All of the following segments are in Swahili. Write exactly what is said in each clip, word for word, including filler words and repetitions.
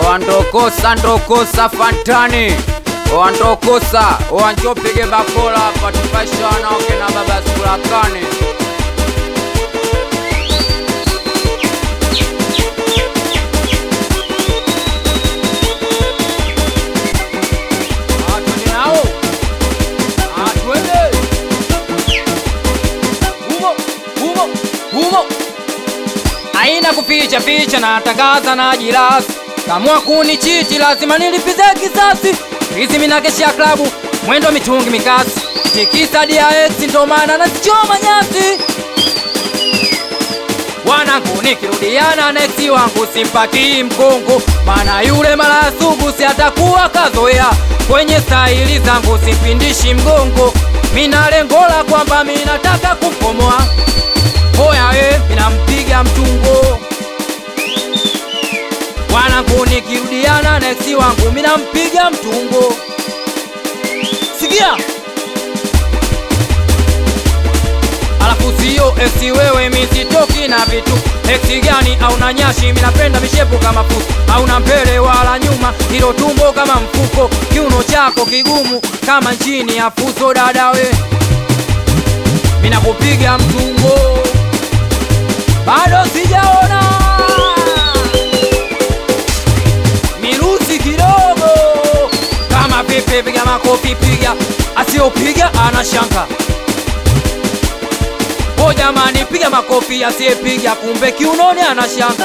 Wandokosa ndokosa fantani Wandokosa wanchopige bakola patupasha wanaoke na baba Sulakani. Atwende nao Atwende Humo Humo Humo Aina kuficha ficha na tangaza na jirasi. Kamua kuni chichi lazima nilipize kisasi. Hizi minakesha klabu mwendo mitungi mikasi. Tikisa D X ndo maana nasichoma nyasi. Wanangu nikirudiana neksi wangu simpati mkongo. Mana yule mara sugu si atakuwa kazoea. Kwenye staili zangu sipindishi mgongo. Mina lengola kwamba minataka kukomoa. Hoya we minampiga mtungo. Wanangu nikirudiana neksi wangu mina mpiga mtungo. Sikia alafu siyo eksi wewe misitoki na vitu. Eksi gani au na nyashi minapenda mishepu kama fuso. Au na mbele wala nyuma hilo tumbo kama mfuko. Kiuno chako kigumu kama nchini ya fuso dada we. Mina kupiga mtungo. Bado sijaona Pipi piga makofi piga. Asiyopiga anashanga. O jamani piga makofi asiyepiga kumbe kiunoni anashanga.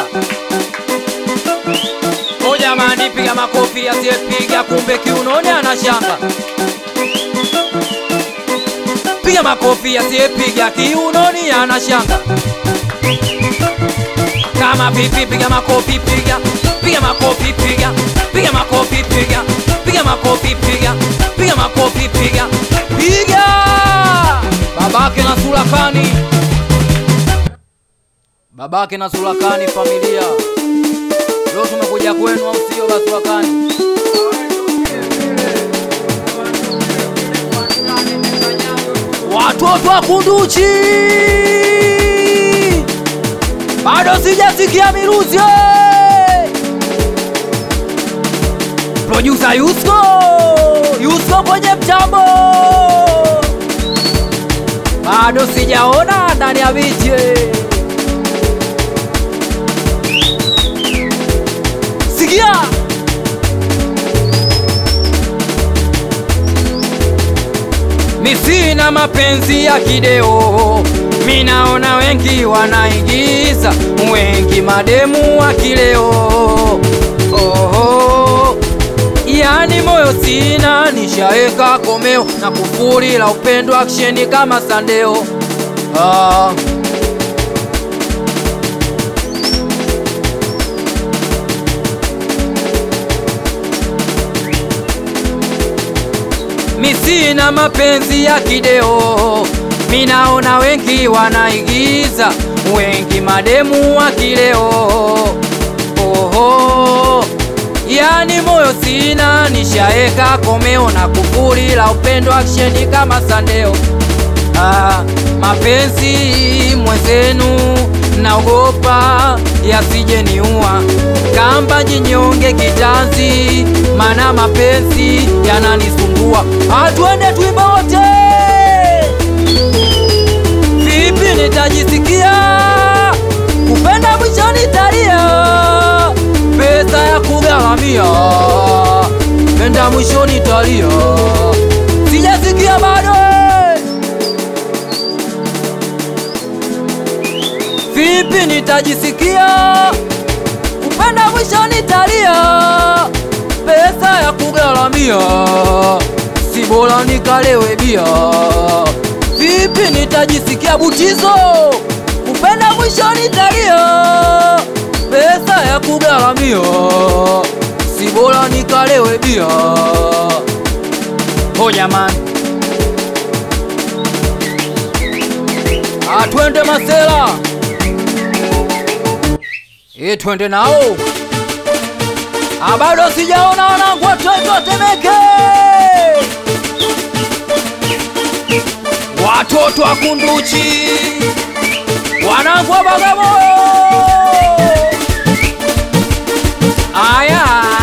O jamani piga makofi asiyepiga kumbe kiunoni anashanga. Piga makofi asiyepiga kiunoni anashanga. Kama pipi piga makofi piga. Piga makofi piga. Piga makofi piga. Piga makofi piga. Piga makofi piga. Piga babake na Sulakani. Babake na Sulakani familia. Leo tumekuja kwenu au sio ba Sulakani? Watoto wa Kunduchi. Bado sijasikia miruzi. Producer Yusko Yusko kwenye mtambo. Bado sijaona ndani ya biti. Sikia Misina mapenzi ya kideo. Minaona wengi wanaigiza. Wengi mademu wa kileo. Oho yani moyo sina nishaeka komeo. Na kufuri la upendo aksheni kama sandeo. ah. Misina mapenzi ya kideo. Minaona wengi wanaigiza. Wengi mademu wa kileo. Oho yani moyo sina nishaeka komeo. Na kufuri la upendo aksheni kama sandeo. ah, Mapenzi mwezenu naogopa yasije niua. Kamba jinyonge kitanzi mana mapenzi yananisumbua. Atwende tuimbe wote. Vipi nitajisikia kupenda mwisho nitalia. Pesa ya kugaramia penda mwisho nitalia. Sijasikia bado. Vipi nitajisikia kupenda mwisho nitalia. Pesa ya kugaramia si bora nikalewe bia. Vipi nitajisikia butizo kupenda mwisho nitalia. Pesa ya kugaramia si bora nikalewe bia. Oh jamani atwende masela. E twende nao. Abado sijaona wanangu watoto Temeke. Watoto wa Kunduchi. Wanangu wa Bagamoyo. Aya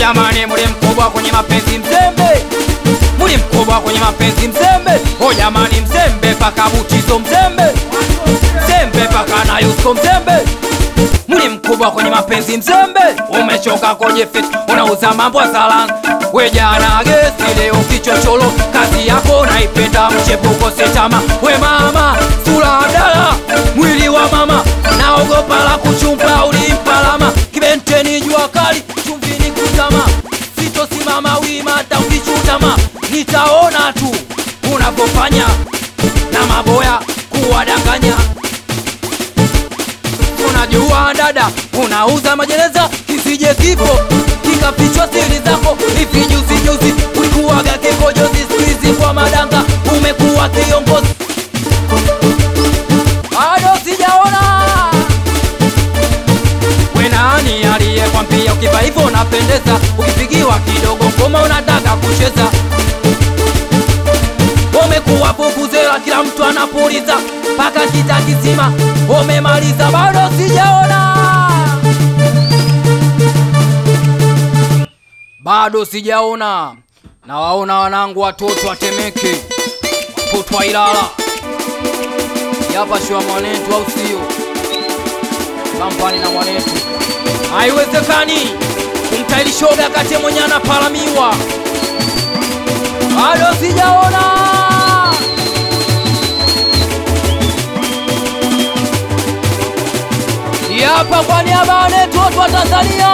jamani muli mkubwa kwenye mapenzi mzembe, muli mkubwa kwenye mapenzi mzembe. O jamani mzembe paka Butizo mzembe, mzembe paka na Yusko mzembe. Muli mkubwa kwenye mapenzi mzembe, umechoka kwenye fit, unauza mambo salanga. We jana gesi leo kichocholo, kazi yako naipenda mchepuko setama. We mama sura dala, mwili wa mama, naogopa la kuchumba ulimpalama. Kibenteni jua kali, chumvini kutama, sitosimama wima hata ukichutama. Nitaona tu unapofanya na maboya kuwadanganya. Unajua dada, unauza majeneza, kisije kifo kikafichwa siri zako. Hivi juzi juzi ulikuwaga kikojozi, squeeze kwa madanga umekuwa kiongozi. Bado sijaona we nani aliyekwambia ukiva hivyo unapendeza, ukipigiwa kidogo ngoma unataka kucheza. Umekuwa vuvuzela, kila mtu anapuliza paka kita kisima umemaliza. Bado sijaona, bado sijaona. Na waona wanangu watoto wa Temeke, watoto wa Ilala, yapa shua mwanetu au sio? Kampani na mwanetu haiwezekani kumtaili shoga kati mwenye anapalamiwa. Bado sijaona. Yapa kwa niaba ya watu wa Tanzania,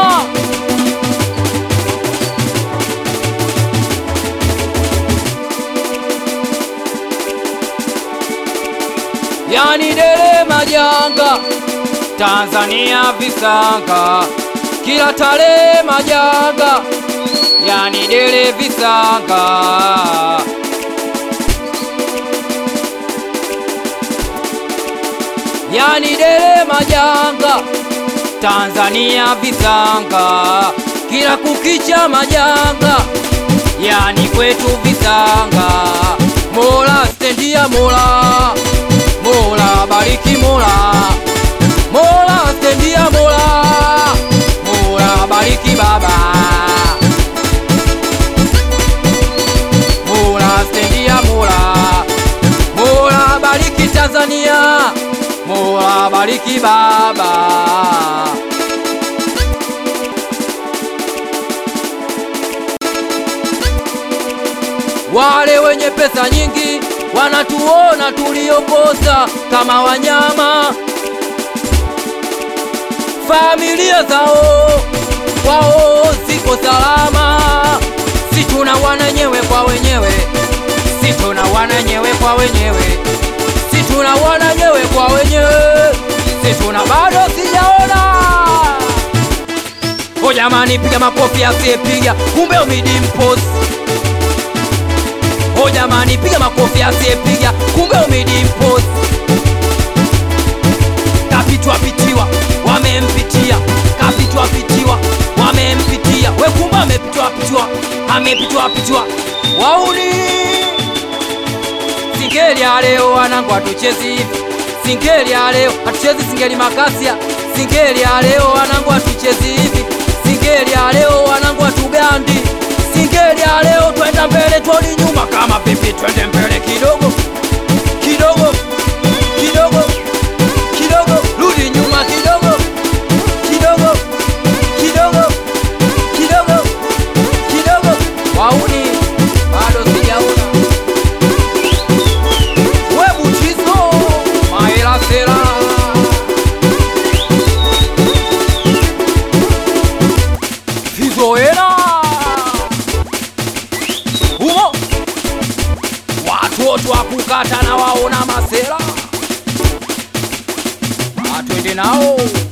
yani dele majanga, Tanzania visanga, kila tale majanga, yani dele visanga. Yani dele majanga, Tanzania visanga, kila kukicha majanga, yani kwetu visanga. Mola stendia Mola, Mola bariki Mola, Mola stendia Mola, Mola bariki baba, Mola stendia Mola, Mola bariki Tanzania, Mola bariki baba. Wale wenye pesa nyingi wanatuona tuliokosa kama wanyama. Familia zao wao ziko salama, si tuna wananyewe kwa wenyewe, si tuna wananyewe kwa wenyewe, si tuna wananyewe kwa wenyewe, si tuna. Bado sijaona. O jamani piga makofi asiyepiga, kumbe umidimpost. O jamani piga makofi asiyepiga, kumbe umidimpost. Kapitwa pitiwa, wamempitia, kapitwa pitiwa, wamempitia. We kumbe amepitwa pitiwa, amepitwa pitiwa. Wauni singeli ya leo wanangu atuchezi hivi, singeli ya leo atuchezi singeli makasia, singeli ya leo wanangu atuchezi hivi, singeli ya leo wanangu atugandi, singeli ya leo twenda mbele twodi nyuma kama pipi, twende mbele kidogo kidogo kidogo kidogo, rudi nyuma kidogo kidogo kidogo kidogo kidogo. Wauni bado sijaona. We Butizo maela sera, Fizoera umo, watoto wa kukata na waona masera, atwende nao.